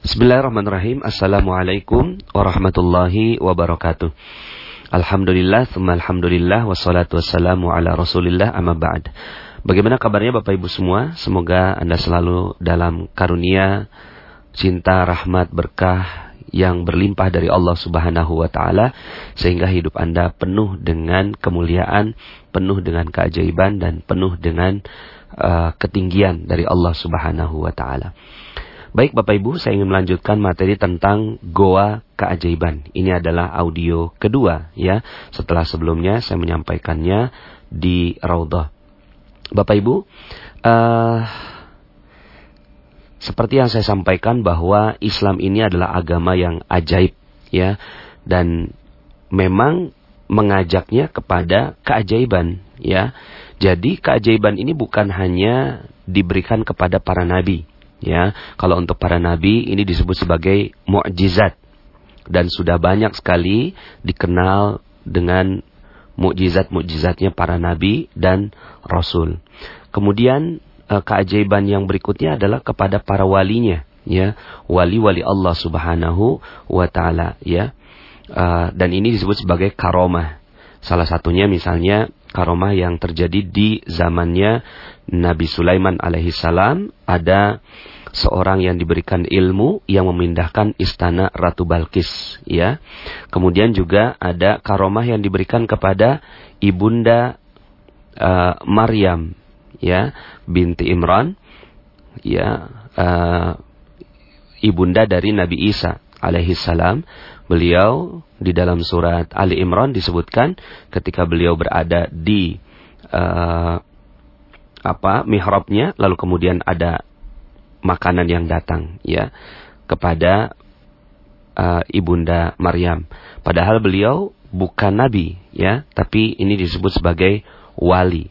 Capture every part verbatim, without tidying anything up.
Bismillahirrahmanirrahim. Assalamualaikum warahmatullahi wabarakatuh. Alhamdulillah, tsumma alhamdulillah, wassalatu wassalamu ala rasulillah, amma ba'd. Bagaimana kabarnya Bapak Ibu semua? Semoga Anda selalu dalam karunia, cinta, rahmat, berkah yang berlimpah dari Allah Subhanahu wa Ta'ala, sehingga hidup Anda penuh dengan kemuliaan, penuh dengan keajaiban, dan penuh dengan uh, ketinggian dari Allah Subhanahu wa Ta'ala. Baik Bapak Ibu, saya ingin melanjutkan materi tentang Goa Keajaiban. Ini adalah audio kedua ya, setelah sebelumnya saya menyampaikannya di Raudhah. Bapak Ibu, uh, seperti yang saya sampaikan bahwa Islam ini adalah agama yang ajaib ya, dan memang mengajaknya kepada keajaiban ya. Jadi keajaiban ini bukan hanya diberikan kepada para nabi. Ya, kalau untuk para nabi ini disebut sebagai mukjizat, dan sudah banyak sekali dikenal dengan mukjizat-mukjizatnya para nabi dan rasul. Kemudian keajaiban yang berikutnya adalah kepada para walinya, ya, wali-wali Allah Subhanahu wa Ta'ala, ya. Uh, dan ini disebut sebagai karomah. Salah satunya misalnya karomah yang terjadi di zamannya Nabi Sulaiman alaihissalam. Ada seorang yang diberikan ilmu yang memindahkan istana Ratu Balkis ya. Kemudian juga ada karomah yang diberikan kepada ibunda uh, Maryam ya, binti Imran ya, uh, ibunda dari Nabi Isa alaihissalam. Beliau di dalam surat Ali Imran disebutkan ketika beliau berada di uh, apa mihrabnya, lalu kemudian ada makanan yang datang ya kepada uh, ibunda Maryam. Padahal beliau bukan nabi ya, tapi ini disebut sebagai wali.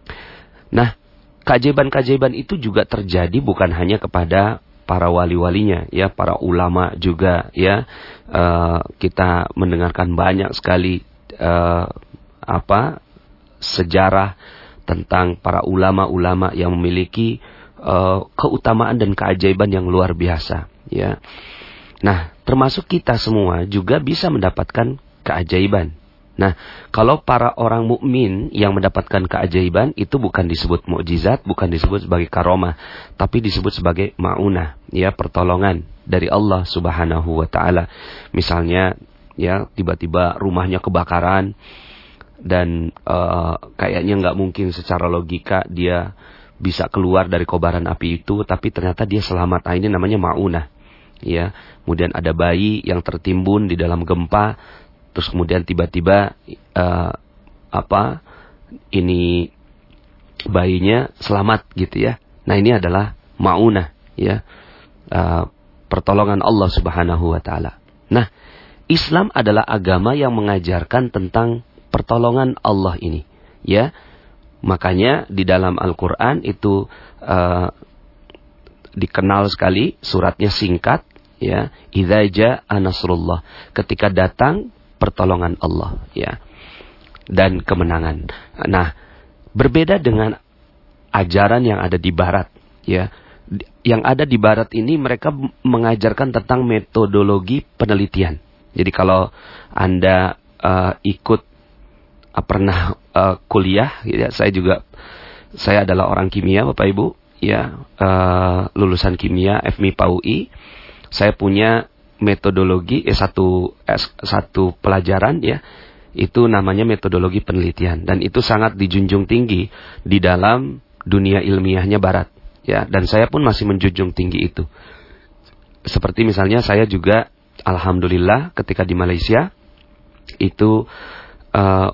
Nah, keajaiban-keajaiban itu juga terjadi bukan hanya kepada para wali-walinya ya, para ulama juga ya. Uh, kita mendengarkan banyak sekali uh, apa sejarah tentang para ulama-ulama yang memiliki uh, keutamaan dan keajaiban yang luar biasa ya. Nah, termasuk kita semua juga bisa mendapatkan keajaiban. Nah, kalau para orang mukmin yang mendapatkan keajaiban itu bukan disebut mukjizat, bukan disebut sebagai karomah, tapi disebut sebagai maunah, ya, pertolongan dari Allah Subhanahu wa Ta'ala. Misalnya, ya, tiba-tiba rumahnya kebakaran dan uh, kayaknya nggak mungkin secara logika dia bisa keluar dari kobaran api itu, tapi ternyata dia selamat. Nah, ini namanya maunah, ya. Kemudian ada bayi yang tertimbun di dalam gempa. Terus kemudian tiba-tiba uh, apa ini bayinya selamat gitu ya. Nah, ini adalah maunah ya, uh, pertolongan Allah Subhanahu wa Ta'ala. Nah, Islam adalah agama yang mengajarkan tentang pertolongan Allah ini ya. Makanya di dalam Al-Quran itu uh, dikenal sekali, suratnya singkat ya, idza jaa nasrullah, ketika datang pertolongan Allah ya, dan kemenangan. Nah, berbeda dengan ajaran yang ada di barat ya. Yang ada di barat ini mereka mengajarkan tentang metodologi penelitian. Jadi kalau Anda uh, ikut uh, pernah uh, kuliah ya, saya juga saya adalah orang kimia Bapak Ibu ya, uh, lulusan kimia F M I P A U I. Saya punya metodologi eh, satu eh, satu pelajaran ya, itu namanya metodologi penelitian, dan itu sangat dijunjung tinggi di dalam dunia ilmiahnya barat ya, dan saya pun masih menjunjung tinggi itu. Seperti misalnya saya juga alhamdulillah ketika di Malaysia itu uh,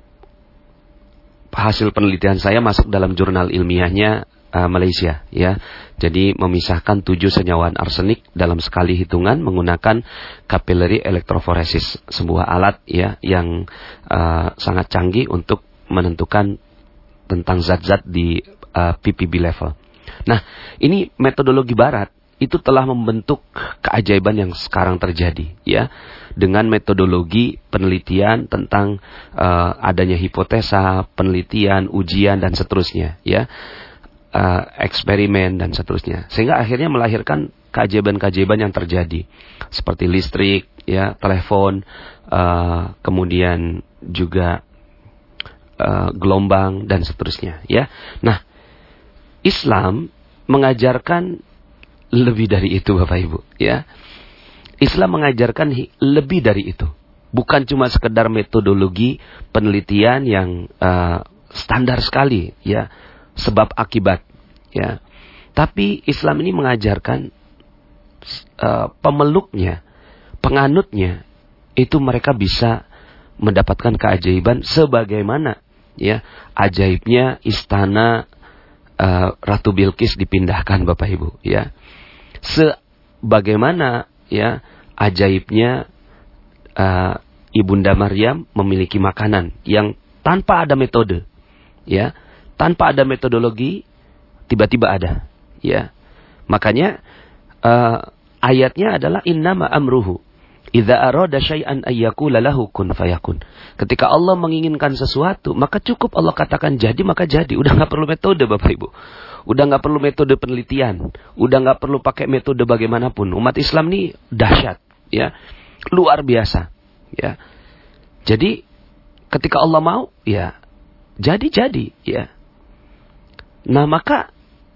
hasil penelitian saya masuk dalam jurnal ilmiahnya Uh, Malaysia ya. Jadi memisahkan tujuh senyawaan arsenik dalam sekali hitungan menggunakan capillary electrophoresis, sebuah alat ya yang uh, sangat canggih untuk menentukan tentang zat-zat di uh, P P B level. Nah, ini metodologi barat itu telah membentuk keajaiban yang sekarang terjadi ya, dengan metodologi penelitian tentang uh, adanya hipotesa, penelitian, ujian dan seterusnya ya. uh, eksperimen dan seterusnya, sehingga akhirnya melahirkan keajaiban-keajaiban yang terjadi seperti listrik, ya, telepon, uh, kemudian juga uh, gelombang dan seterusnya, ya. Nah, Islam mengajarkan lebih dari itu, Bapak Ibu, ya. Islam mengajarkan lebih dari itu. Bukan cuma sekedar metodologi penelitian yang uh, standar sekali, ya, sebab akibat, ya. Tapi Islam ini mengajarkan uh, pemeluknya, penganutnya, itu mereka bisa mendapatkan keajaiban sebagaimana, ya, ajaibnya istana uh, Ratu Bilqis dipindahkan, Bapak Ibu, ya. Sebagaimana, ya, ajaibnya uh, Ibunda Maryam memiliki makanan yang tanpa ada metode, ya, tanpa ada metodologi, tiba-tiba ada, ya. Makanya uh, ayatnya adalah innama amruhu idza arada syai'an ayyakula lahu kun fayakun. Ketika Allah menginginkan sesuatu, maka cukup Allah katakan jadi, maka jadi. Udah nggak perlu metode, Bapak Ibu. Udah nggak perlu metode penelitian, udah nggak perlu pakai metode bagaimanapun. Umat Islam ini dahsyat, ya, luar biasa, ya. Jadi ketika Allah mau, ya, jadi-jadi, ya. Nah, maka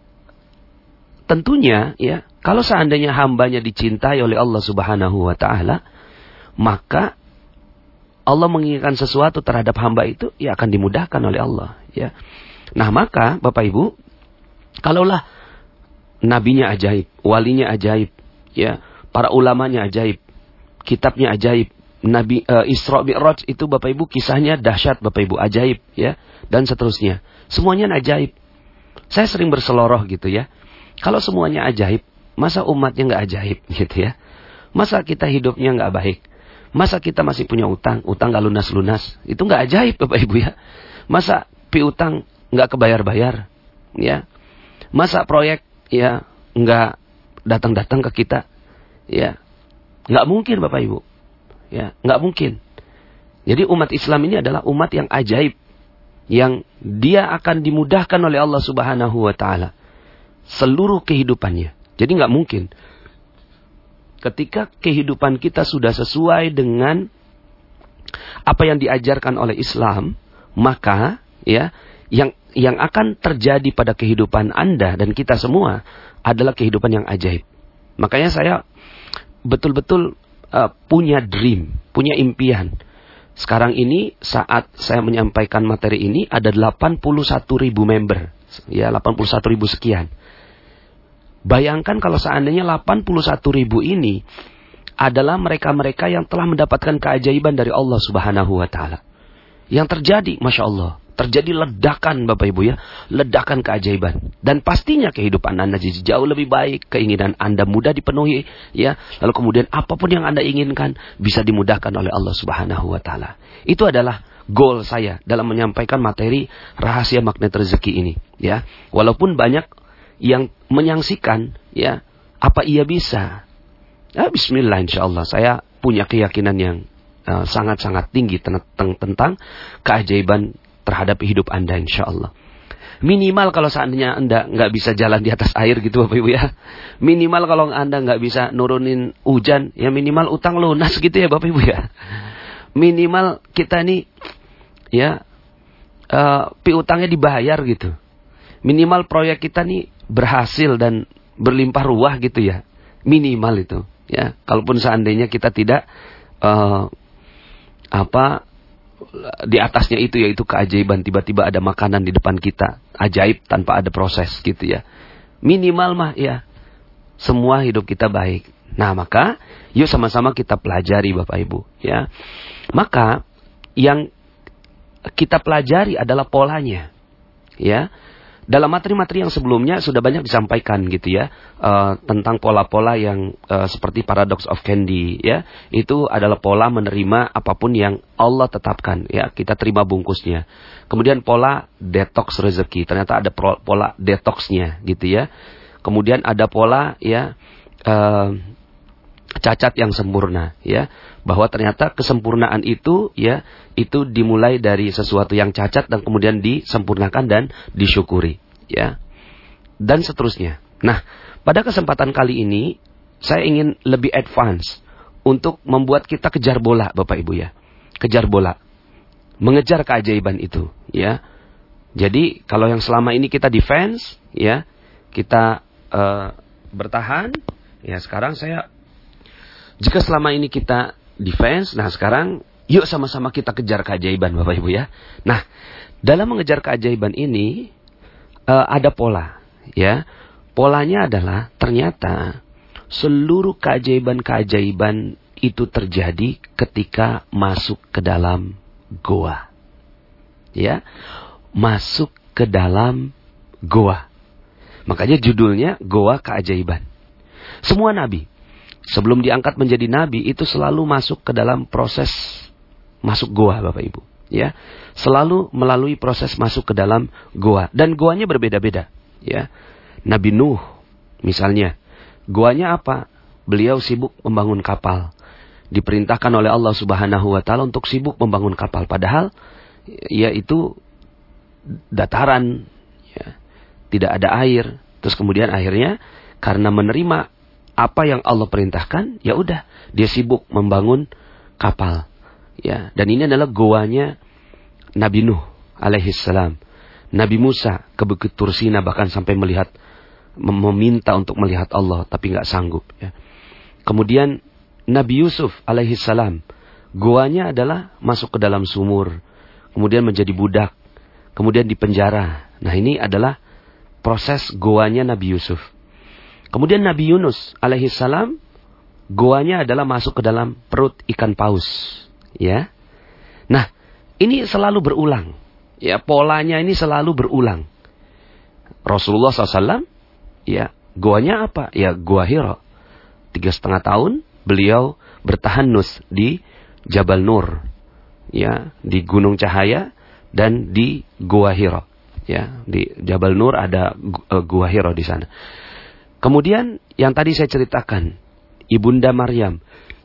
tentunya, ya, kalau seandainya hambanya dicintai oleh Allah Subhanahu wa Ta'ala, maka Allah menginginkan sesuatu terhadap hamba itu, ya, akan dimudahkan oleh Allah, ya. Nah, maka Bapak Ibu, kalaulah nabinya ajaib, walinya ajaib, ya, para ulamanya ajaib, kitabnya ajaib, Nabi uh, Isra Mi'raj itu, Bapak Ibu, kisahnya dahsyat, Bapak Ibu, ajaib, ya, dan seterusnya. Semuanya ajaib. Saya sering berseloroh gitu, ya. Kalau semuanya ajaib, masa umatnya nggak ajaib, gitu, ya? Masa kita hidupnya nggak baik? Masa kita masih punya utang, utang nggak lunas-lunas? Itu nggak ajaib, Bapak Ibu, ya. Masa piutang nggak kebayar-bayar, ya? Masa proyek, ya, nggak datang-datang ke kita, ya, nggak mungkin, Bapak Ibu, ya, nggak mungkin. Jadi umat Islam ini adalah umat yang ajaib, yang dia akan dimudahkan oleh Allah Subhanahu wa Ta'ala seluruh kehidupannya. Jadi nggak mungkin ketika kehidupan kita sudah sesuai dengan apa yang diajarkan oleh Islam, maka, ya, yang yang akan terjadi pada kehidupan Anda dan kita semua adalah kehidupan yang ajaib. Makanya saya betul-betul uh, punya dream, punya impian. Sekarang ini saat saya menyampaikan materi ini ada delapan puluh satu ribu member, ya, delapan puluh satu ribu sekian. Bayangkan kalau seandainya delapan puluh satu ribu ini adalah mereka-mereka yang telah mendapatkan keajaiban dari Allah Subhanahu wa Ta'ala. Yang terjadi, Masya Allah, terjadi ledakan, Bapak Ibu, ya, ledakan keajaiban. Dan pastinya kehidupan Anda jadi jauh lebih baik, keinginan Anda mudah dipenuhi, ya. Lalu kemudian apapun yang Anda inginkan bisa dimudahkan oleh Allah Subhanahu wa Ta'ala. Itu adalah goal saya dalam menyampaikan materi rahasia magnet rezeki ini, ya. Walaupun banyak yang menyangsikan, ya, apa ia bisa? Ya, bismillah, insyaallah saya punya keyakinan yang uh, sangat-sangat tinggi tentang, tentang keajaiban terhadap hidup Anda, insya Allah. Minimal kalau seandainya Anda nggak bisa jalan di atas air gitu, Bapak Ibu, ya. Minimal kalau Anda nggak bisa nurunin hujan, ya minimal utang lunas gitu, ya Bapak Ibu, ya. Minimal kita nih, ya, uh, piutangnya dibayar gitu. Minimal proyek kita nih berhasil dan berlimpah ruah gitu, ya. Minimal itu, ya. Kalaupun seandainya kita tidak uh, apa di atasnya itu, yaitu keajaiban, tiba-tiba ada makanan di depan kita, ajaib tanpa ada proses gitu, ya. Minimal mah, ya, semua hidup kita baik. Nah, maka yuk sama-sama kita pelajari, Bapak Ibu, ya. Maka yang kita pelajari adalah polanya, ya. Dalam materi-materi yang sebelumnya sudah banyak disampaikan gitu, ya, uh, tentang pola-pola yang uh, seperti paradox of candy, ya. Itu adalah pola menerima apapun yang Allah tetapkan, ya, kita terima bungkusnya. Kemudian pola detox rezeki, ternyata ada pola detoxnya gitu, ya. Kemudian ada pola, ya, uh, cacat yang sempurna, ya, bahwa ternyata kesempurnaan itu, ya, itu dimulai dari sesuatu yang cacat dan kemudian disempurnakan dan disyukuri, ya. dan seterusnya. Nah, pada kesempatan kali ini saya ingin lebih advance untuk membuat kita kejar bola, Bapak Ibu ya. Kejar bola. Mengejar keajaiban itu, ya. Jadi, kalau yang selama ini kita defense, ya, kita uh, bertahan, ya sekarang saya jika selama ini kita defense, nah sekarang yuk sama-sama kita kejar keajaiban, Bapak Ibu ya. Nah, dalam mengejar keajaiban ini uh, ada pola, ya. Polanya adalah ternyata seluruh keajaiban-keajaiban itu terjadi ketika masuk ke dalam goa. Ya, masuk ke dalam goa. Makanya judulnya Goa Keajaiban. Semua nabi sebelum diangkat menjadi nabi itu selalu masuk ke dalam proses masuk goa, Bapak Ibu. Ya, selalu melalui proses masuk ke dalam goa, dan goanya berbeda-beda. Ya, Nabi Nuh misalnya, goanya apa? Beliau sibuk membangun kapal. Diperintahkan oleh Allah Subhanahu wa taala untuk sibuk membangun kapal, padahal ya itu dataran, ya, tidak ada air. Terus kemudian akhirnya karena menerima apa yang Allah perintahkan, ya udah dia sibuk membangun kapal. Ya, dan ini adalah goanya Nabi Nuh alaihissalam. Nabi Musa ke Bukit Tursina bahkan sampai melihat, meminta untuk melihat Allah, tapi nggak sanggup. Ya. Kemudian Nabi Yusuf alaihissalam, goanya adalah masuk ke dalam sumur, kemudian menjadi budak, kemudian dipenjara. Nah, ini adalah proses goanya Nabi Yusuf. Kemudian Nabi Yunus alaihissalam, goanya adalah masuk ke dalam perut ikan paus. Ya, nah ini selalu berulang. Ya, polanya ini selalu berulang. Rasulullah shallallahu alaihi wasallam, ya, goanya apa? Ya, Gua Hira. Tiga setengah tahun beliau bertahanus di Jabal Nur, ya, di Gunung Cahaya dan di Gua Hira. Ya, di Jabal Nur ada uh, Gua Hira di sana. Kemudian yang tadi saya ceritakan, Ibunda Maryam,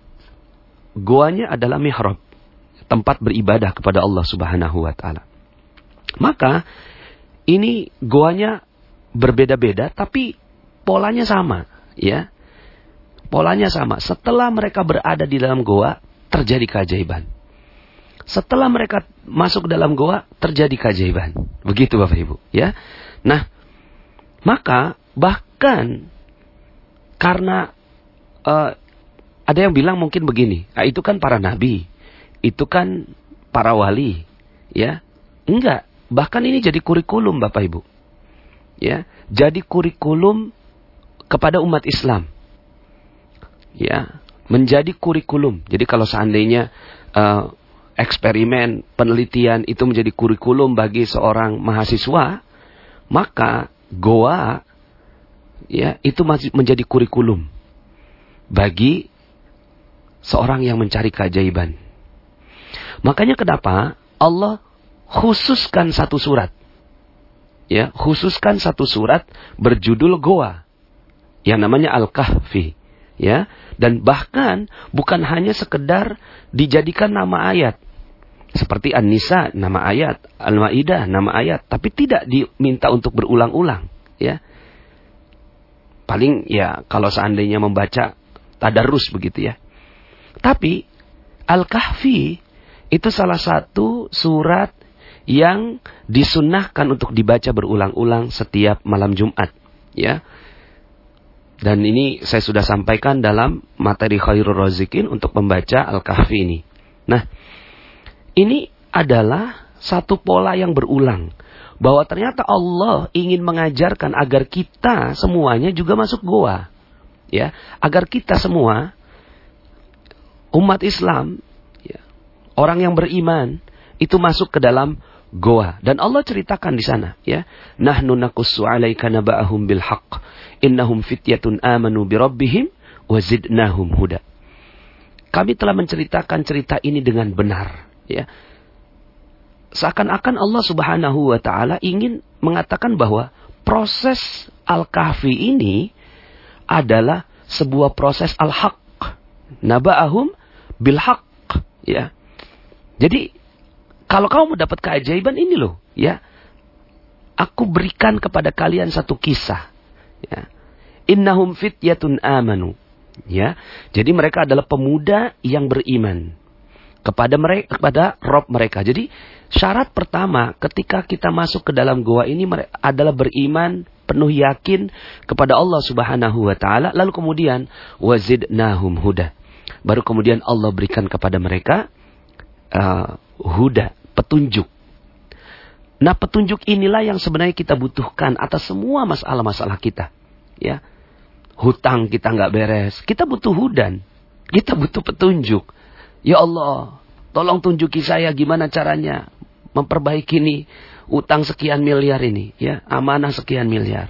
goanya adalah mihrab, tempat beribadah kepada Allah Subhanahu wa taala. Maka ini goanya berbeda-beda tapi polanya sama, ya. Polanya sama. Setelah mereka berada di dalam goa, terjadi keajaiban. Setelah mereka masuk ke dalam goa, terjadi keajaiban. Begitu Bapak Ibu, ya. Nah, maka bahkan karena uh, ada yang bilang mungkin begini, nah, itu kan para nabi, itu kan para wali, ya. Enggak, bahkan ini jadi kurikulum Bapak Ibu. Ya, jadi kurikulum kepada umat Islam. Ya, menjadi kurikulum. Jadi kalau seandainya uh, eksperimen, penelitian itu menjadi kurikulum bagi seorang mahasiswa, maka goa, ya, itu masih menjadi kurikulum bagi seorang yang mencari keajaiban. Makanya kenapa Allah khususkan satu surat, ya, khususkan satu surat berjudul Goa, yang namanya Al-Kahfi, ya, dan bahkan bukan hanya sekedar dijadikan nama ayat, seperti An-Nisa nama ayat, Al-Maidah nama ayat, tapi tidak diminta untuk berulang-ulang, ya. Paling ya kalau seandainya membaca tadarus begitu, ya. Tapi Al-Kahfi itu salah satu surat yang disunnahkan untuk dibaca berulang-ulang setiap malam Jumat, ya. Dan ini saya sudah sampaikan dalam materi Khairul Razikin untuk membaca Al-Kahfi ini. Nah, ini adalah satu pola yang berulang, bahwa ternyata Allah ingin mengajarkan agar kita semuanya juga masuk goa, ya, agar kita semua umat Islam, ya, orang yang beriman itu masuk ke dalam goa. Dan Allah ceritakan di sana, ya, nahnu naqussu 'alaika naba'ahum bil haqq innahum fityatun amanu bi rabbihim wa zidnahum huda. Kami telah menceritakan cerita ini dengan benar, ya. Seakan-akan Allah Subhanahu wa taala ingin mengatakan bahwa proses Al-Kahfi ini adalah sebuah proses al-haq. Naba'ahum bil haqq, ya. Jadi kalau kamu mau dapat keajaiban ini loh, ya. Aku berikan kepada kalian satu kisah. Ya. Innahum fityatun amanu. Ya. Jadi mereka adalah pemuda yang beriman kepada mereka, kepada Rob mereka. Jadi syarat pertama ketika kita masuk ke dalam gua ini adalah beriman, penuh yakin kepada Allah Subhanahu wa taala, lalu kemudian wazidnahum huda. Baru kemudian Allah berikan kepada mereka uh, huda, petunjuk. Nah, petunjuk inilah yang sebenarnya kita butuhkan atas semua masalah-masalah kita. Ya, hutang kita nggak beres, kita butuh hudan, kita butuh petunjuk. Ya Allah, tolong tunjuki saya gimana caranya memperbaiki ini utang sekian miliar ini, ya, amanah sekian miliar.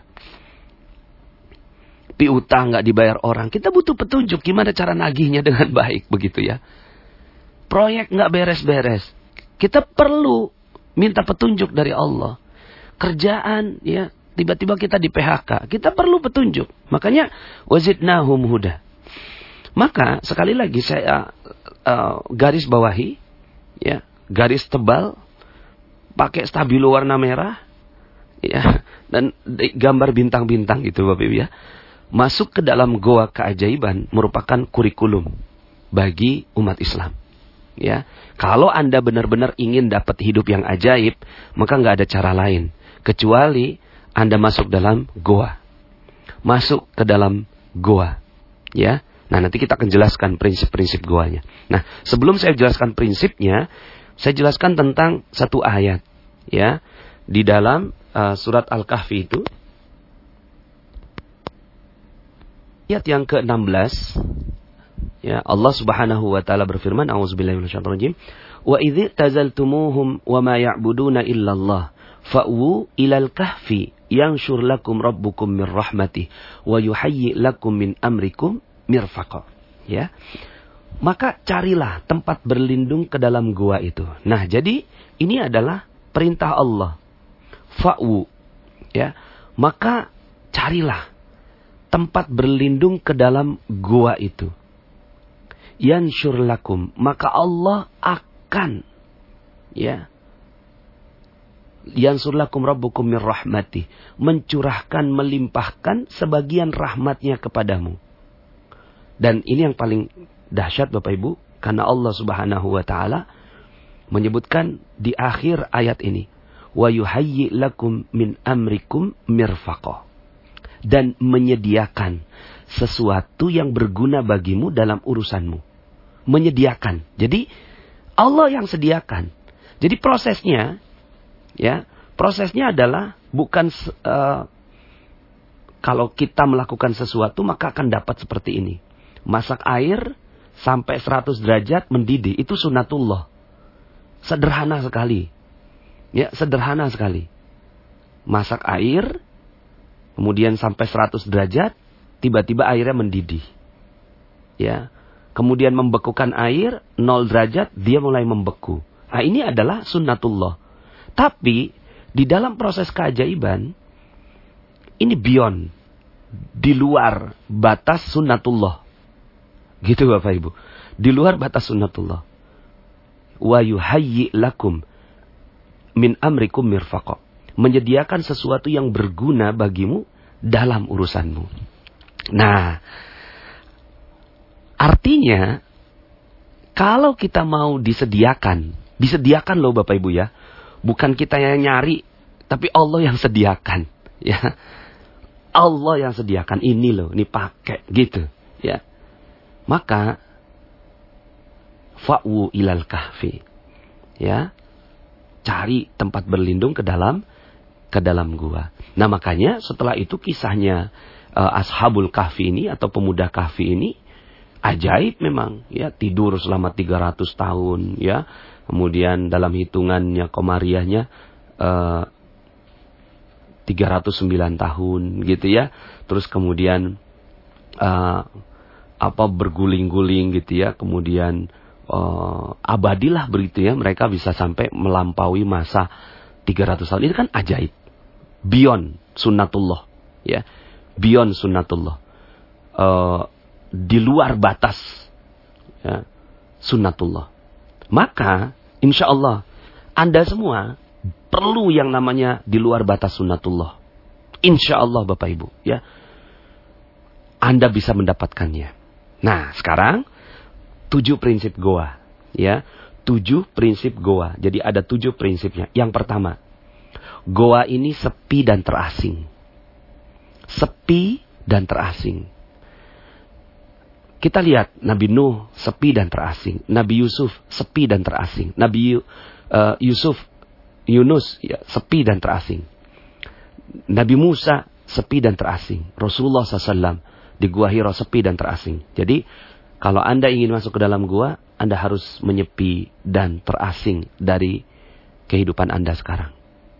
Piutang nggak dibayar orang, kita butuh petunjuk gimana cara nagihnya dengan baik, begitu ya. Proyek nggak beres-beres, kita perlu minta petunjuk dari Allah. Kerjaan, ya, tiba-tiba kita di P H K. Kita perlu petunjuk. Makanya, wazidnahum huda. Maka, sekali lagi saya uh, garis bawahi. Ya, garis tebal. Pakai stabilo warna merah. Ya, dan gambar bintang-bintang gitu Bapak Ibu ya. Masuk ke dalam goa keajaiban merupakan kurikulum bagi umat Islam. Ya, kalau Anda benar-benar ingin dapat hidup yang ajaib, maka nggak ada cara lain kecuali Anda masuk dalam goa, masuk ke dalam goa. Ya, nah nanti kita akan jelaskan prinsip-prinsip goanya. Nah, sebelum saya jelaskan prinsipnya, saya jelaskan tentang satu ayat. Ya, di dalam uh, surat Al-Kahfi itu, ayat yang ke enam belas. Ya, Allah Subhanahu wa taala berfirman, a'udzubillahi minasyaitonir rajim, wa idz tazaltumuhum wa ma ya'buduna illallah fa'u ilal kahfi yanshur lakum rabbukum mir rahmatih wa yuhayyi lakum min amrikum mirfaqa. Ya. Maka carilah tempat berlindung ke dalam gua itu. Nah, jadi ini adalah perintah Allah. Fa'u, ya. Maka carilah tempat berlindung ke dalam gua itu. Yanshur lakum, maka Allah akan, ya, yansur lakum rabbukum mir rahmatih, mencurahkan, melimpahkan sebagian rahmatnya kepadamu. Dan ini yang paling dahsyat Bapak Ibu, karena Allah Subhanahu wa taala menyebutkan di akhir ayat ini, wa yuhayyi lakum min amrikum mirfaqa, dan menyediakan sesuatu yang berguna bagimu dalam urusanmu. Menyediakan. Jadi Allah yang sediakan. Jadi prosesnya, ya, prosesnya adalah bukan uh, kalau kita melakukan sesuatu maka akan dapat seperti ini. Masak air sampai seratus derajat mendidih, itu sunnatullah. Sederhana sekali. Ya, sederhana sekali. Masak air kemudian sampai seratus derajat, tiba-tiba airnya mendidih. Ya. Kemudian membekukan air, nol derajat, dia mulai membeku. Nah, ini adalah sunnatullah. Tapi, di dalam proses keajaiban, ini beyond. Di luar batas sunnatullah. Gitu Bapak Ibu. Di luar batas sunnatullah. Wa yuhayyi lakum min amrikum mirfaqa. Menyediakan sesuatu yang berguna bagimu dalam urusanmu. Nah, artinya, kalau kita mau disediakan, disediakan loh Bapak Ibu ya. Bukan kita yang nyari, tapi Allah yang sediakan. Ya, Allah yang sediakan, ini loh, ini pakai, gitu. Ya, maka, fa'wu ilal kahfi. Ya, cari tempat berlindung ke dalam, ke dalam gua. Nah makanya setelah itu kisahnya uh, Ashabul Kahfi ini, atau pemuda Kahfi ini, ajaib memang, ya, tidur selama tiga ratus tahun, ya. Kemudian dalam hitungannya komariahnya uh, tiga ratus sembilan tahun gitu ya. Terus kemudian uh, apa berguling-guling gitu ya. Kemudian uh, abadilah begitu ya, mereka bisa sampai melampaui masa tiga ratus tahun. Ini kan ajaib. Beyond sunnatullah, ya. Beyond sunnatullah. Uh, di luar batas, ya, sunnatullah. Maka insya Allah Anda semua perlu yang namanya di luar batas sunnatullah. Insya Allah Bapak Ibu, ya, Anda bisa mendapatkannya. Nah, sekarang tujuh prinsip goa, ya, tujuh prinsip goa. Jadi ada tujuh prinsipnya. Yang pertama, goa ini sepi dan terasing. Sepi dan terasing. Kita lihat Nabi Nuh sepi dan terasing, Nabi Yusuf sepi dan terasing, Nabi uh, Yusuf Yunus ya, sepi dan terasing, Nabi Musa sepi dan terasing, Rasulullah shallallahu alaihi wasallam di Gua Hira sepi dan terasing. Jadi kalau Anda ingin masuk ke dalam gua, Anda harus menyepi dan terasing dari kehidupan Anda sekarang.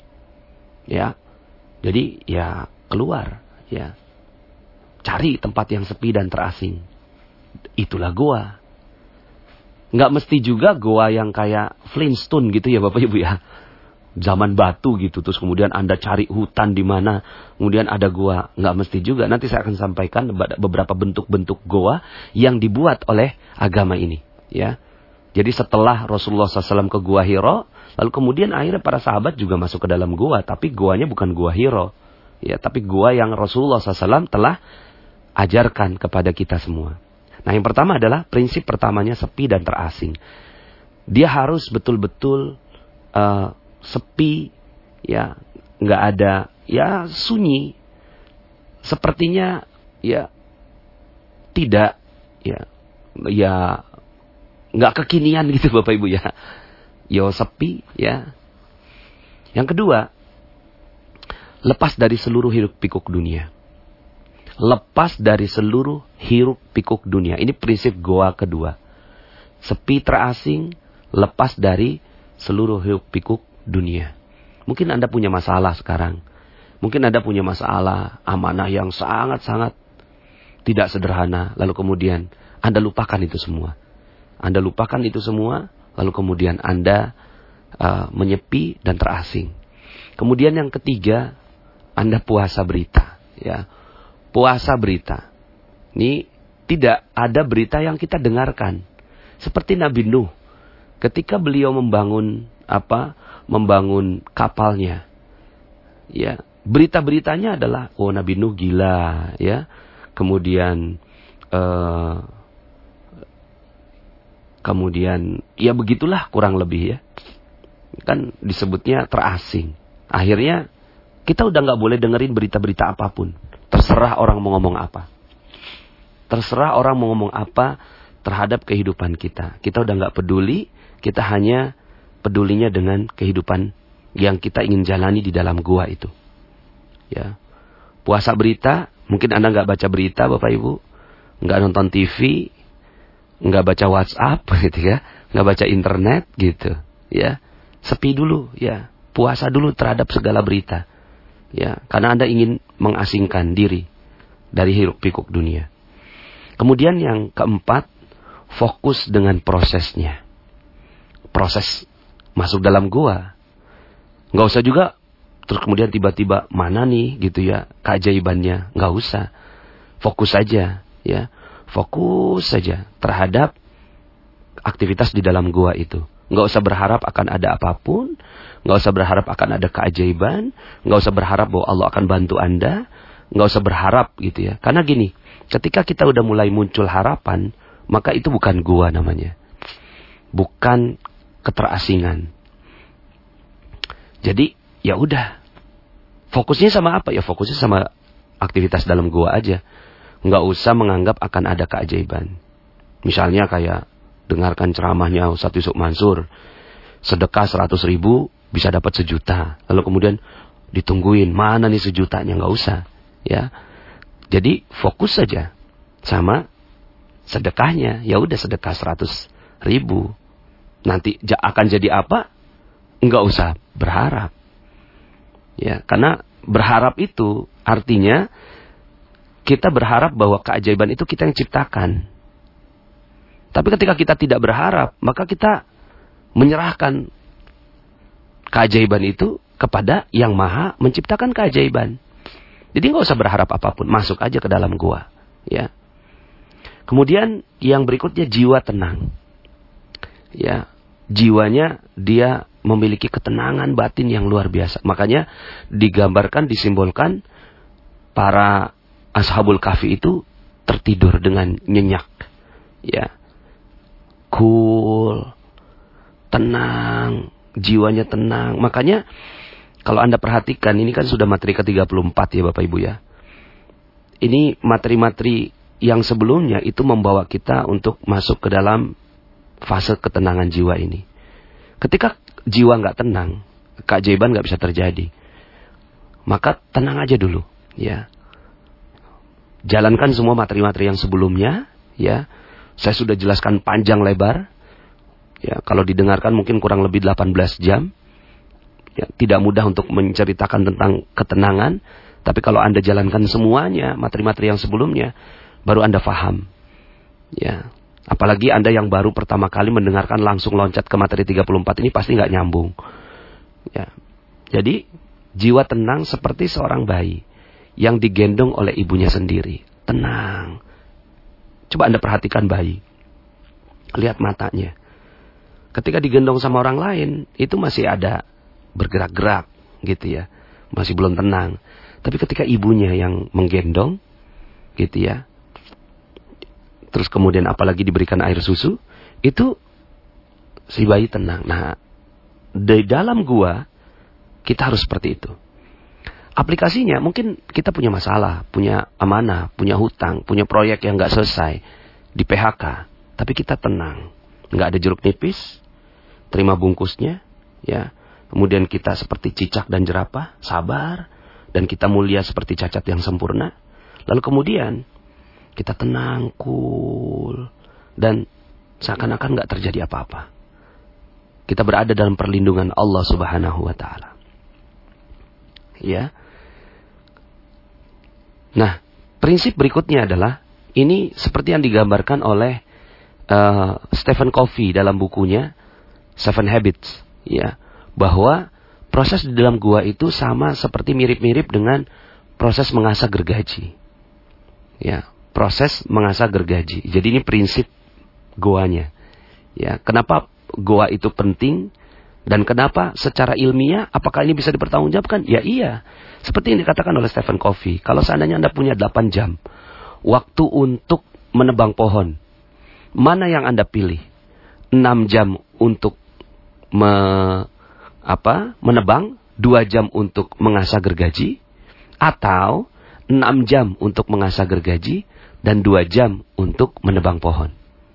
Ya, jadi ya keluar, ya, cari tempat yang sepi dan terasing. Itulah goa. Nggak mesti juga goa yang kayak Flintstone gitu ya Bapak Ibu ya. Zaman batu gitu. Terus kemudian Anda cari hutan di mana. Kemudian ada goa. Nggak mesti juga. Nanti saya akan sampaikan beberapa bentuk-bentuk goa yang dibuat oleh agama ini. Ya. Jadi setelah Rasulullah shallallahu alaihi wasallam ke Gua Hira. Lalu kemudian akhirnya para sahabat juga masuk ke dalam goa. Tapi goanya bukan Gua Hira. Ya, tapi goa yang Rasulullah shallallahu alaihi wasallam telah ajarkan kepada kita semua. Nah, yang pertama adalah prinsip pertamanya sepi dan terasing. Dia harus betul-betul uh, sepi, ya, nggak ada, ya, sunyi. Sepertinya, ya, tidak, ya, ya, nggak kekinian gitu Bapak Ibu ya. Yo sepi, ya. Yang kedua, lepas dari seluruh hiruk pikuk dunia. Lepas dari seluruh hiruk pikuk dunia. Ini prinsip goa kedua. Sepi terasing, lepas dari seluruh hiruk pikuk dunia. Mungkin Anda punya masalah sekarang. Mungkin Anda punya masalah amanah yang sangat-sangat tidak sederhana. Lalu kemudian Anda lupakan itu semua. Anda lupakan itu semua. Lalu kemudian Anda uh, menyepi dan terasing. Kemudian yang ketiga, Anda puasa berita. Ya. Puasa berita. Ini tidak ada berita yang kita dengarkan. Seperti Nabi Nuh. Ketika beliau membangun apa? Membangun kapalnya. Ya, berita-beritanya adalah oh Nabi Nuh gila, ya. Kemudian uh, kemudian ya begitulah kurang lebih ya. Kan disebutnya terasing. Akhirnya kita udah nggak boleh dengerin berita-berita apapun. Terserah orang mau ngomong apa. Terserah orang mau ngomong apa terhadap kehidupan kita. Kita udah nggak peduli. Kita hanya pedulinya dengan kehidupan yang kita ingin jalani di dalam gua itu. Ya, puasa berita. Mungkin Anda nggak baca berita, Bapak Ibu, nggak nonton T V, nggak baca WhatsApp, gitu ya, nggak baca internet, gitu. Ya, sepi dulu. Ya, puasa dulu terhadap segala berita. Ya, karena Anda ingin mengasingkan diri dari hiruk pikuk dunia. Kemudian yang keempat, fokus dengan prosesnya. Proses masuk dalam gua. Nggak usah juga terus kemudian tiba-tiba mana nih gitu ya keajaibannya. Nggak usah. Fokus saja, ya. Fokus saja terhadap aktivitas di dalam gua itu. Nggak usah berharap akan ada apapun. Nggak usah berharap akan ada keajaiban. Nggak usah berharap bahwa Allah akan bantu Anda. Nggak usah berharap gitu ya. Karena gini, ketika kita udah mulai muncul harapan, maka itu bukan gua namanya. Bukan keterasingan. Jadi ya udah. Fokusnya sama apa? Ya fokusnya sama aktivitas dalam gua aja. Nggak usah menganggap akan ada keajaiban. Misalnya kayak dengarkan ceramahnya Ustadz Yusuf Mansur. Sedekah seratus ribu bisa dapat sejuta. Lalu kemudian ditungguin mana nih sejutanya. Nggak usah. Ya. Jadi fokus saja sama sedekahnya. Ya udah sedekah seratus ribu. Nanti akan jadi apa? Nggak usah berharap. Ya, karena berharap itu artinya kita berharap bahwa keajaiban itu kita yang ciptakan. Tapi ketika kita tidak berharap, maka kita menyerahkan keajaiban itu kepada yang maha menciptakan keajaiban. Jadi nggak usah berharap apapun, masuk aja ke dalam gua. Ya. Kemudian yang berikutnya jiwa tenang. Ya, jiwanya dia memiliki ketenangan batin yang luar biasa. Makanya digambarkan, disimbolkan para Ashabul Kahfi itu tertidur dengan nyenyak. Ya. Cool. Tenang. Jiwanya tenang. Makanya kalau Anda perhatikan, ini kan sudah materi ke tiga puluh empat ya Bapak Ibu ya. Ini materi-materi yang sebelumnya itu membawa kita untuk masuk ke dalam fase ketenangan jiwa ini. Ketika jiwa nggak tenang, keajaiban nggak bisa terjadi. Maka tenang aja dulu, ya. Jalankan semua materi-materi yang sebelumnya, ya. Saya sudah jelaskan panjang lebar, ya. Kalau didengarkan mungkin kurang lebih delapan belas jam. Ya, tidak mudah untuk menceritakan tentang ketenangan, tapi kalau Anda jalankan semuanya materi-materi yang sebelumnya, baru Anda faham. Ya. Apalagi Anda yang baru pertama kali mendengarkan langsung loncat ke materi tiga puluh empat ini pasti nggak nyambung. Ya. Jadi jiwa tenang seperti seorang bayi yang digendong oleh ibunya sendiri. Tenang. Coba Anda perhatikan bayi. Lihat matanya. Ketika digendong sama orang lain, itu masih ada bergerak-gerak gitu ya. Masih belum tenang. Tapi ketika ibunya yang menggendong gitu ya, terus kemudian apalagi diberikan air susu, itu si bayi tenang. Nah, di dalam gua kita harus seperti itu. Aplikasinya mungkin kita punya masalah, punya amanah, punya hutang, punya proyek yang nggak selesai, di P H K, tapi kita tenang, nggak ada jeruk nipis, terima bungkusnya, ya. Kemudian kita seperti cicak dan jerapah, sabar, dan kita mulia seperti cacat yang sempurna. Lalu kemudian kita tenang, cool, dan seakan-akan nggak terjadi apa-apa. Kita berada dalam perlindungan Allah Subhanahu wa Ta'ala. Ya. Nah, prinsip berikutnya adalah ini seperti yang digambarkan oleh uh, Stephen Covey dalam bukunya Seven Habits, ya, bahwa proses di dalam gua itu sama seperti mirip-mirip dengan proses mengasah gergaji. Ya. Proses mengasah gergaji. Jadi ini prinsip goanya. Ya, kenapa goa itu penting dan kenapa secara ilmiah apakah ini bisa dipertanggungjawabkan? Ya iya. Seperti yang dikatakan oleh Stephen Covey, kalau seandainya Anda punya delapan jam waktu untuk menebang pohon, mana yang Anda pilih? enam jam untuk me, apa? menebang, dua jam untuk mengasah gergaji, atau enam jam untuk mengasah gergaji dan dua jam untuk menebang pohon.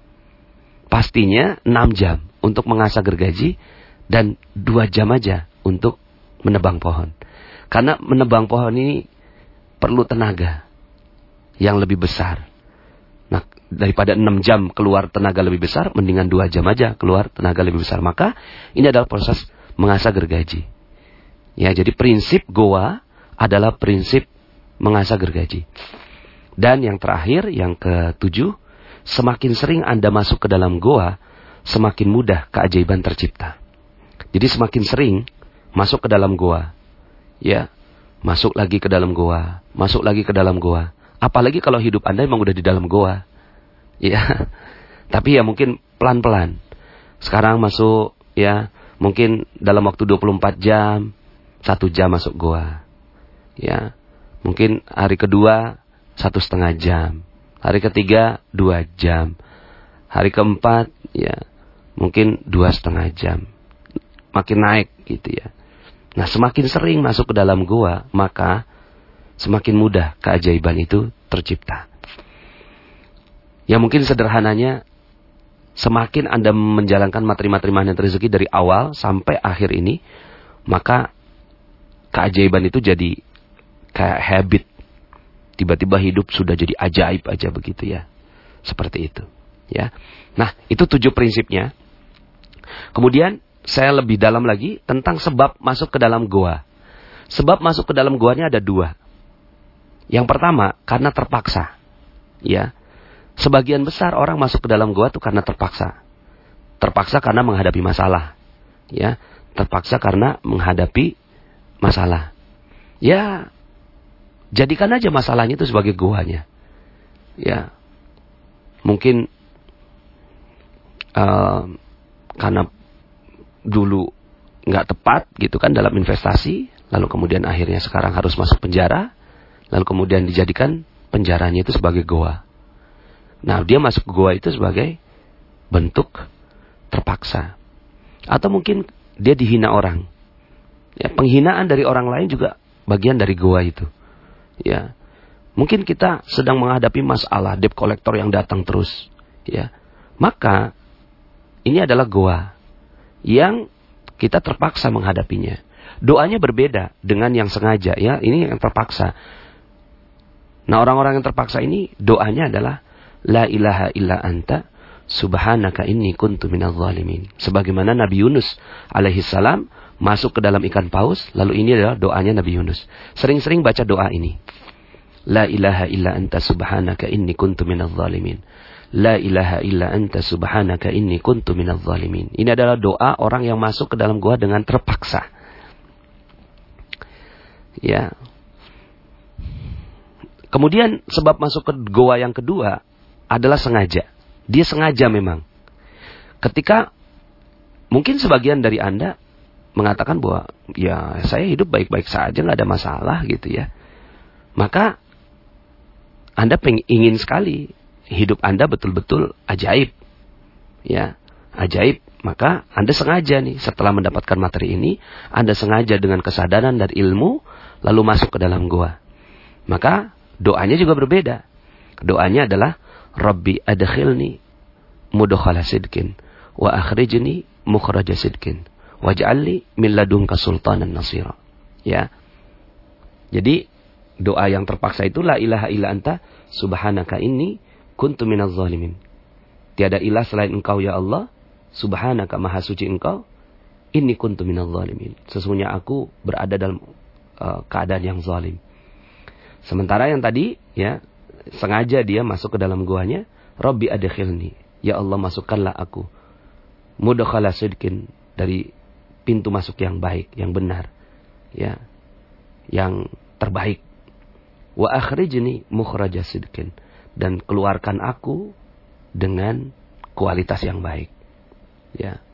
Pastinya enam jam untuk mengasah gergaji dan dua jam aja untuk menebang pohon. Karena menebang pohon ini perlu tenaga yang lebih besar. Nah, daripada enam jam keluar tenaga lebih besar, mendingan dua jam aja keluar tenaga lebih besar. Maka ini adalah proses mengasah gergaji. Ya, jadi prinsip goa adalah prinsip mengasah gergaji. Dan yang terakhir, yang ketujuh, semakin sering Anda masuk ke dalam goa, semakin mudah keajaiban tercipta. Jadi semakin sering masuk ke dalam goa, ya, masuk lagi ke dalam goa, masuk lagi ke dalam goa. Apalagi kalau hidup Anda memang udah di dalam goa, ya. Tapi ya mungkin pelan-pelan. Sekarang masuk, ya, mungkin dalam waktu dua puluh empat jam, satu jam masuk goa, ya. Mungkin hari kedua satu setengah jam, hari ketiga dua jam, hari keempat ya mungkin dua setengah jam, makin naik gitu ya. Nah, semakin sering masuk ke dalam goa, maka semakin mudah keajaiban itu tercipta. Ya mungkin sederhananya, semakin Anda menjalankan materi-materi magnet rezeki dari awal sampai akhir ini, maka keajaiban itu jadi kayak habit. Tiba-tiba hidup sudah jadi ajaib aja begitu ya. Seperti itu. Ya. Nah, itu tujuh prinsipnya. Kemudian saya lebih dalam lagi tentang sebab masuk ke dalam goa. Sebab masuk ke dalam goanya ada dua. Yang pertama, karena terpaksa. Ya. Sebagian besar orang masuk ke dalam goa itu karena terpaksa. Terpaksa karena menghadapi masalah. Ya. Terpaksa karena menghadapi masalah. Ya, jadikan aja masalahnya itu sebagai goanya. Ya. Mungkin uh, karena dulu nggak tepat gitu kan dalam investasi, lalu kemudian akhirnya sekarang harus masuk penjara, lalu kemudian dijadikan penjaranya itu sebagai goa. Nah, dia masuk ke goa itu sebagai bentuk terpaksa. Atau mungkin dia dihina orang. Ya, penghinaan dari orang lain juga bagian dari goa itu. Ya. Mungkin kita sedang menghadapi masalah debt collector yang datang terus, ya. Maka ini adalah goa yang kita terpaksa menghadapinya. Doanya berbeda dengan yang sengaja, ya. Ini yang terpaksa. Nah, orang-orang yang terpaksa ini doanya adalah la ilaha illa anta subhanaka inni kuntu minadz zalimin. Sebagaimana Nabi Yunus alaihi salam masuk ke dalam ikan paus, lalu ini adalah doanya Nabi Yunus. Sering-sering baca doa ini. La ilaha illa anta subhanaka inni kuntu minadz zalimin. La ilaha illa anta subhanaka inni kuntu minadz zalimin. Ini adalah doa orang yang masuk ke dalam gua dengan terpaksa. Ya. Kemudian sebab masuk ke gua yang kedua adalah sengaja. Dia sengaja memang. Ketika mungkin sebagian dari Anda mengatakan bahwa ya saya hidup baik-baik saja, nggak ada masalah gitu ya. Maka Anda peng- ingin sekali hidup Anda betul-betul ajaib. Ya, ajaib. Maka Anda sengaja nih setelah mendapatkan materi ini, Anda sengaja dengan kesadaran dan ilmu lalu masuk ke dalam gua. Maka doanya juga berbeda. Doanya adalah Rabbi adkhilni mudkhala sidqin wa akhrijni mukhraja sidqin waj'alni min ladunka sultanan nasira. Ya. Jadi doa yang terpaksa itu la ilaha illa anta subhanaka inni kuntu minadz zalimin. Tiada ilah selain Engkau ya Allah, subhanaka maha suci Engkau, inni kuntu minadz zalimin. Sesungguhnya aku berada dalam uh, keadaan yang zalim. Sementara yang tadi ya sengaja dia masuk ke dalam guanya, Rabbi adkhilni, ya Allah masukkanlah aku mudkhala sidqin, dari pintu masuk yang baik, yang benar, ya, yang terbaik. Wa akhrijni mukhraja sidqin, dan keluarkan aku dengan kualitas yang baik. Ya.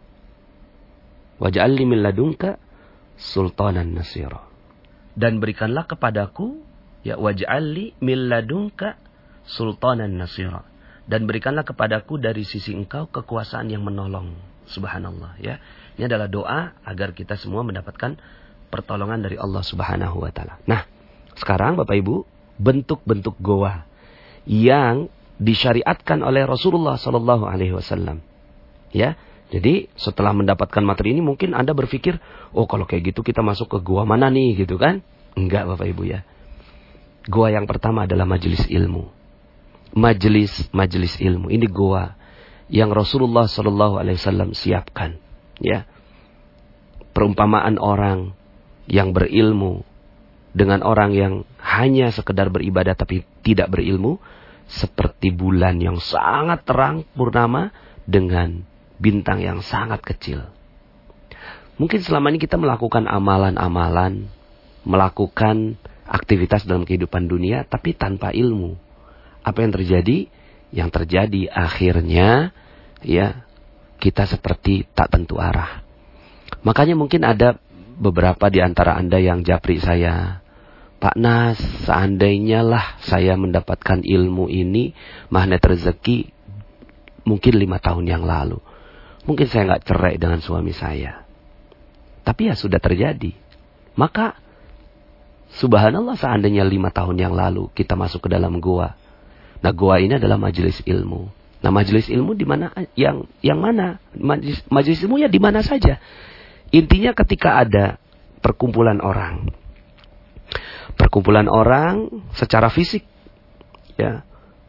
Waj'alni min ladunka sultanan nasira, dan berikanlah kepadaku ya waj'alni min ladunka sultanan nasira, dan berikanlah kepadaku dari sisi Engkau kekuasaan yang menolong. Subhanallah, ya. Ini adalah doa agar kita semua mendapatkan pertolongan dari Allah Subhanahu wa taala. Nah, sekarang Bapak Ibu, bentuk-bentuk goa yang disyariatkan oleh Rasulullah sallallahu alaihi wasallam. Ya. Jadi, setelah mendapatkan materi ini mungkin Anda berpikir, "Oh, kalau kayak gitu kita masuk ke goa mana nih?" gitu kan? Enggak, Bapak Ibu ya. Goa yang pertama adalah majelis ilmu. Majelis-majelis ilmu. Ini goa yang Rasulullah sallallahu alaihi wasallam siapkan, ya. Perumpamaan orang yang berilmu dengan orang yang hanya sekedar beribadah tapi tidak berilmu, seperti bulan yang sangat terang purnama dengan bintang yang sangat kecil. Mungkin selama ini kita melakukan amalan-amalan, melakukan aktivitas dalam kehidupan dunia tapi tanpa ilmu. Apa yang terjadi? Yang terjadi akhirnya ya kita seperti tak tentu arah. Makanya mungkin ada beberapa di antara Anda yang japri saya, Pak Nas, seandainya lah saya mendapatkan ilmu ini, magnet rezeki mungkin lima tahun yang lalu, mungkin saya nggak cerai dengan suami saya. Tapi ya sudah terjadi. Maka subhanallah, seandainya lima tahun yang lalu kita masuk ke dalam gua. Nah, gua ini adalah majelis ilmu. Nah, majelis ilmu di mana yang yang mana? Majelis, majelis ilmu ya di mana saja. Intinya ketika ada perkumpulan orang. Perkumpulan orang secara fisik ya.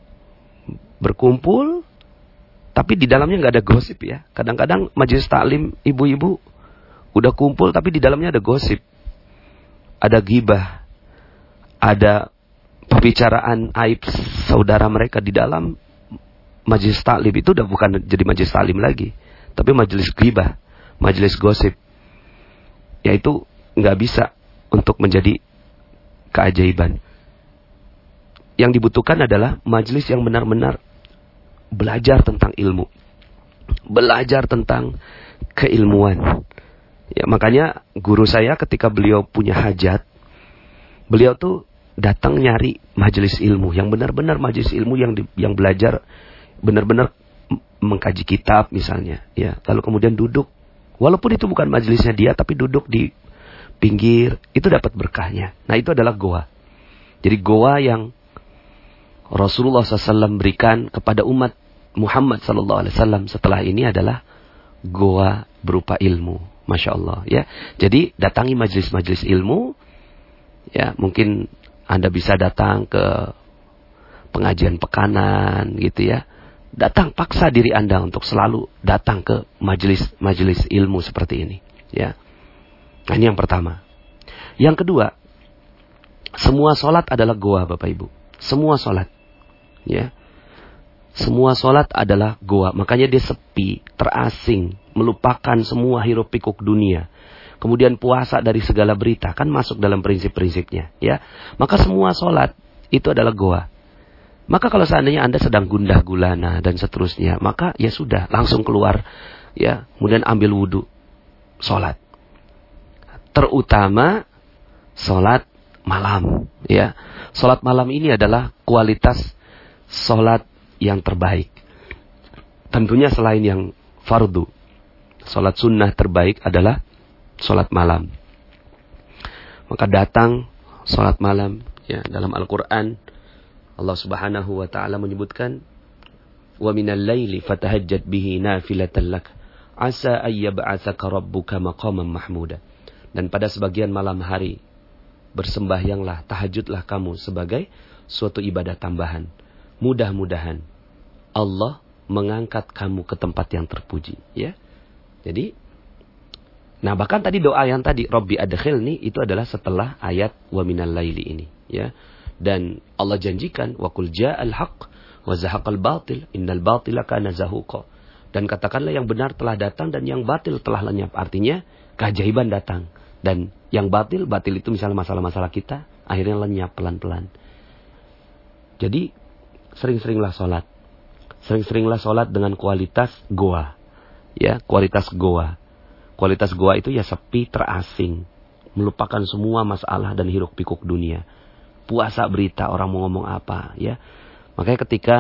Berkumpul tapi di dalamnya enggak ada gosip ya. Kadang-kadang majelis taklim ibu-ibu udah kumpul tapi di dalamnya ada gosip. Ada ghibah. Ada pembicaraan aib saudara mereka di dalam majelis taklim. Itu udah bukan jadi majelis taklim lagi, tapi majelis ghibah, majelis gosip. Yaitu nggak bisa untuk menjadi keajaiban. Yang dibutuhkan adalah majelis yang benar-benar belajar tentang ilmu, belajar tentang keilmuan, Ya, makanya guru saya ketika beliau punya hajat, beliau tuh datang nyari majelis ilmu yang benar-benar majelis ilmu yang di, yang belajar benar-benar mengkaji kitab misalnya, ya. Lalu kemudian duduk, walaupun itu bukan majelisnya dia, tapi duduk di pinggir, itu dapat berkahnya. Nah, itu adalah goa. Jadi goa yang Rasulullah shallallahu alaihi wasallam berikan kepada umat Muhammad shallallahu alaihi wasallam setelah ini adalah goa berupa ilmu. Masya Allah, ya. Jadi datangi majelis-majelis ilmu, ya. Mungkin Anda bisa datang ke pengajian pekanan gitu ya. Datang, paksa diri Anda untuk selalu datang ke majelis-majelis ilmu seperti ini, ya. Nah, ini yang pertama. Yang kedua, semua sholat adalah goa, Bapak Ibu. Semua sholat, ya. Semua sholat adalah goa. Makanya dia sepi, terasing, melupakan semua hiruk pikuk dunia. Kemudian puasa dari segala berita, kan masuk dalam prinsip-prinsipnya, ya. Maka semua sholat itu adalah goa. Maka kalau seandainya Anda sedang gundah gulana dan seterusnya, maka ya sudah, langsung keluar, ya. Kemudian ambil wudhu, sholat. Terutama sholat malam, ya. Sholat malam ini adalah kualitas sholat yang terbaik. Tentunya selain yang fardu, sholat sunnah terbaik adalah sholat malam. Maka datang sholat malam, ya. Dalam Al-Quran Allah subhanahu wa ta'ala menyebutkan, wa minal laili fatahajjat bihi nafilatan lak asa ayyab'atsaka rabbuka maqaman mahmuda. Dan pada sebagian malam hari bersembahyanglah, tahajudlah kamu sebagai suatu ibadah tambahan. Mudah-mudahan Allah mengangkat kamu ke tempat yang terpuji, ya. Jadi, nah bahkan tadi doa yang tadi Rabbi adkhilni itu adalah setelah ayat wa minal laili ini, ya. Dan Allah janjikan wa qul ja'al haqq wa zahaqal batil innal batila kana zahuqa. Dan katakanlah yang benar telah datang dan yang batil telah lenyap. Artinya keajaiban datang. Dan yang batil, batil itu misalnya masalah-masalah kita, akhirnya lenyap pelan-pelan. Jadi sering-seringlah sholat. Sering-seringlah sholat dengan kualitas goa. Ya, kualitas goa. Kualitas goa itu ya sepi, terasing. Melupakan semua masalah dan hiruk pikuk dunia. Puasa berita, orang mau ngomong apa, ya. Makanya ketika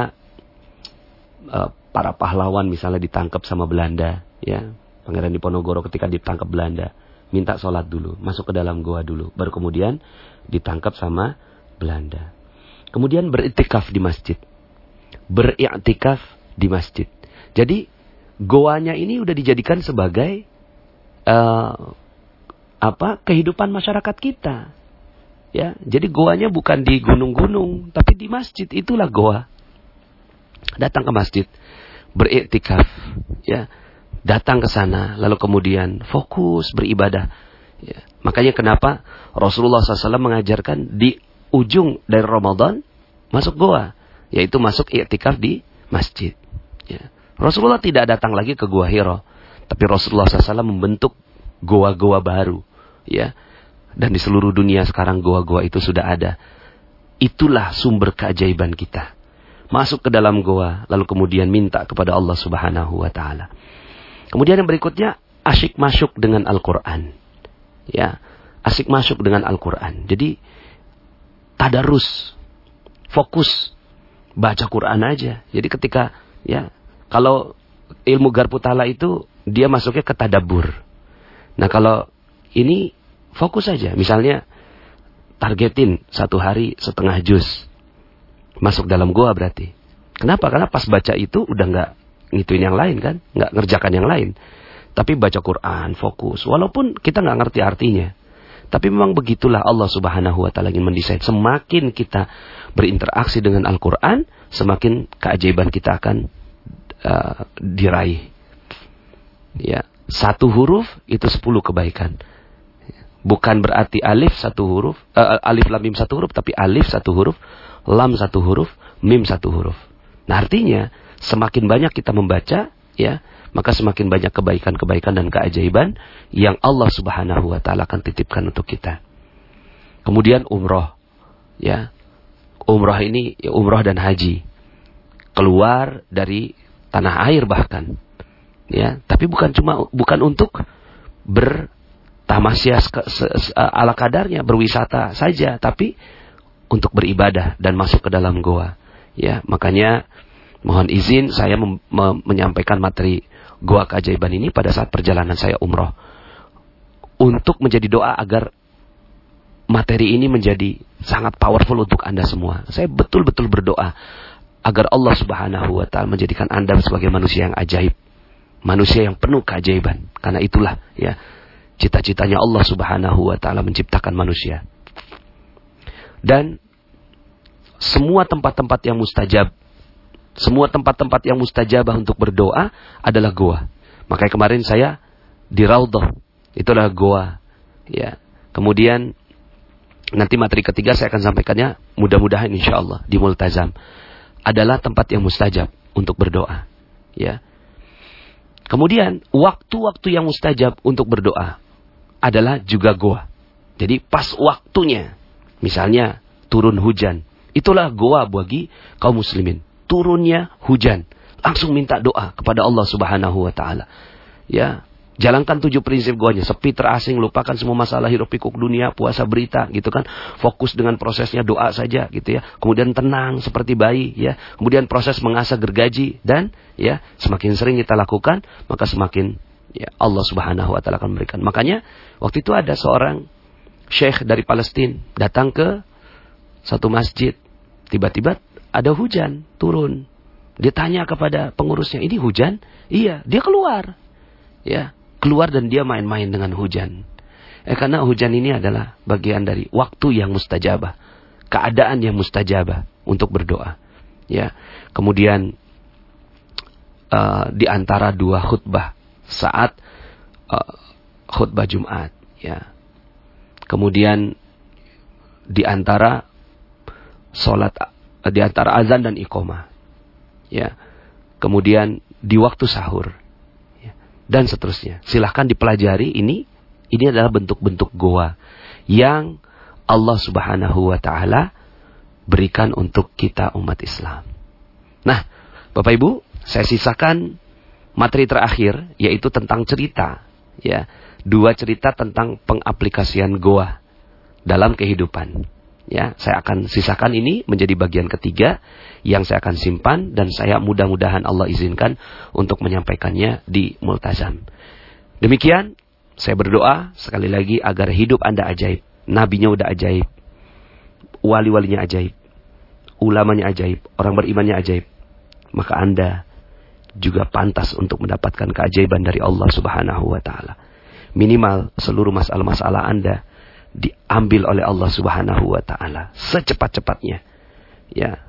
uh, para pahlawan misalnya ditangkap sama Belanda, ya. Pangeran Diponegoro ketika ditangkap Belanda, minta sholat dulu, masuk ke dalam goa dulu, baru kemudian ditangkap sama Belanda. Kemudian beriktikaf di masjid. Beriktikaf di masjid. Jadi goanya ini udah dijadikan sebagai uh, apa? kehidupan masyarakat kita. Ya, jadi goanya bukan di gunung-gunung, tapi di masjid, itulah goa. Datang ke masjid, beriktikaf, ya. Datang ke sana, lalu kemudian fokus beribadah. Ya. Makanya kenapa Rasulullah shallallahu alaihi wasallam mengajarkan di ujung dari Ramadan masuk goa, yaitu masuk iktikaf di masjid. Ya. Rasulullah tidak datang lagi ke Gua Hira, tapi Rasulullah shallallahu alaihi wasallam membentuk goa-goa baru, ya. Dan di seluruh dunia sekarang goa-goa itu sudah ada. Itulah sumber keajaiban kita. Masuk ke dalam goa, lalu kemudian minta kepada Allah subhanahu wa ta'ala. Kemudian yang berikutnya, asyik masuk dengan Al-Quran. Ya, asyik masuk dengan Al-Quran. Jadi, tadarus, fokus, baca Quran aja. Jadi ketika, ya, kalau ilmu Garpu Tala itu, dia masuknya ke tadabbur. Nah kalau ini, fokus saja, misalnya targetin satu hari setengah juz masuk dalam goa berarti. Kenapa? Karena pas baca itu udah nggak ngituin yang lain kan, nggak ngerjakan yang lain. Tapi baca Quran, fokus. Walaupun kita nggak ngerti artinya, tapi memang begitulah Allah Subhanahu Wa Taala ingin mendesain. Semakin kita berinteraksi dengan Al-Quran, semakin keajaiban kita akan uh, diraih. Ya, satu huruf itu sepuluh kebaikan. Bukan berarti alif satu huruf, uh, alif lam mim satu huruf, tapi alif satu huruf, lam satu huruf, mim satu huruf. Nah artinya semakin banyak kita membaca, ya, maka semakin banyak kebaikan-kebaikan dan keajaiban yang Allah Subhanahu Wa Taala akan titipkan untuk kita. Kemudian umroh, ya, umroh ini ya, umroh dan haji, keluar dari tanah air bahkan, ya, tapi bukan cuma bukan untuk ber tamasya ala kadarnya, berwisata saja, tapi untuk beribadah dan masuk ke dalam goa. Ya, makanya mohon izin saya mem- mem- menyampaikan materi goa keajaiban ini pada saat perjalanan saya umroh, untuk menjadi doa agar materi ini menjadi sangat powerful untuk Anda semua. Saya betul-betul berdoa agar Allah Subhanahu wa taala menjadikan Anda sebagai manusia yang ajaib, manusia yang penuh keajaiban. Karena itulah ya cita-citanya Allah Subhanahu wa taala menciptakan manusia. Dan semua tempat-tempat yang mustajab, semua tempat-tempat yang mustajabah untuk berdoa adalah goa. Makanya kemarin saya di Raudhah, itulah goa. Ya. Kemudian nanti materi ketiga saya akan sampaikannya, mudah-mudahan insyaallah di Multazam, adalah tempat yang mustajab untuk berdoa. Ya. Kemudian waktu-waktu yang mustajab untuk berdoa adalah juga goa. Jadi pas waktunya, misalnya turun hujan, itulah goa bagi kaum muslimin. Turunnya hujan, langsung minta doa kepada Allah Subhanahu wa taala. Ya. Jalankan tujuh prinsip goanya. Sepi, terasing, lupakan semua masalah hiruk pikuk dunia, puasa berita, gitu kan. Fokus dengan prosesnya, doa saja, gitu ya. Kemudian tenang seperti bayi, ya. Kemudian proses mengasah gergaji, dan ya semakin sering kita lakukan, maka semakin ya Allah Subhanahu wa taala akan memberikan. Makanya waktu itu ada seorang syekh dari Palestina datang ke satu masjid. Tiba-tiba ada hujan turun. Dia tanya kepada pengurusnya, "Ini hujan?" "Iya." Dia keluar. Ya. Keluar dan dia main-main dengan hujan. Eh, karena hujan ini adalah bagian dari waktu yang mustajabah, keadaan yang mustajabah untuk berdoa. Ya, kemudian uh, di antara dua khutbah saat uh, khutbah Jumat, ya. Kemudian di antara salat, uh, di antara azan dan iqamah, ya. Kemudian di waktu sahur. Dan seterusnya. Silahkan dipelajari ini. Ini adalah bentuk-bentuk goa yang Allah Subhanahu wa taala berikan untuk kita umat Islam. Nah, Bapak Ibu, saya sisakan materi terakhir, yaitu tentang cerita. Ya, dua cerita tentang pengaplikasian goa dalam kehidupan. Ya, saya akan sisakan ini menjadi bagian ketiga yang saya akan simpan, dan saya mudah-mudahan Allah izinkan untuk menyampaikannya di Multazam. Demikian, saya berdoa sekali lagi agar hidup Anda ajaib. Nabinya udah ajaib, wali-walinya ajaib, ulamanya ajaib, orang berimannya ajaib. Maka Anda juga pantas untuk mendapatkan keajaiban dari Allah Subhanahu wa taala. Minimal seluruh masalah-masalah Anda diambil oleh Allah Subhanahu wa taala secepat-cepatnya. Ya.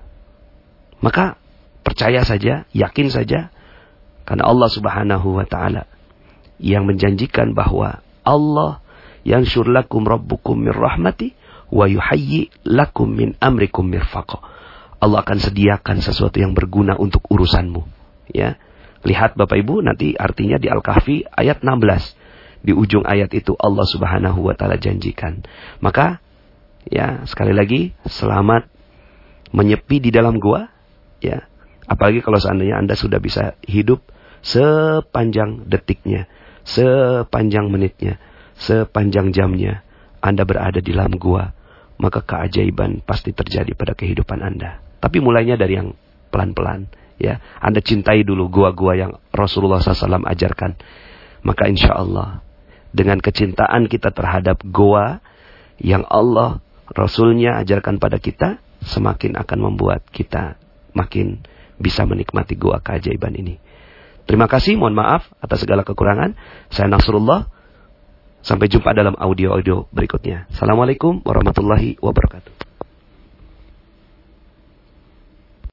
Maka percaya saja, yakin saja, karena Allah Subhanahu wa taala yang menjanjikan bahwa Allah yang syurlakum rabbukum min rahmati wa yuhayyi lakum min amrikum mirfaqa. Allah akan sediakan sesuatu yang berguna untuk urusanmu. Ya. Lihat Bapak Ibu, nanti artinya di Al-Kahfi ayat enam belas. Di ujung ayat itu Allah Subhanahu wa taala janjikan. Maka ya sekali lagi, selamat menyepi di dalam gua, ya. Apalagi kalau seandainya Anda sudah bisa hidup sepanjang detiknya, sepanjang menitnya, sepanjang jamnya Anda berada di dalam gua, maka keajaiban pasti terjadi pada kehidupan Anda. Tapi mulainya dari yang pelan-pelan, ya. Anda cintai dulu gua-gua yang Rasulullah shallallahu alaihi wasallam ajarkan. Maka insya Allah dengan kecintaan kita terhadap goa yang Allah, Rasulnya ajarkan pada kita, semakin akan membuat kita makin bisa menikmati goa keajaiban ini. Terima kasih, mohon maaf atas segala kekurangan. Saya Nasrullah. Sampai jumpa dalam audio-audio berikutnya. Assalamualaikum warahmatullahi wabarakatuh.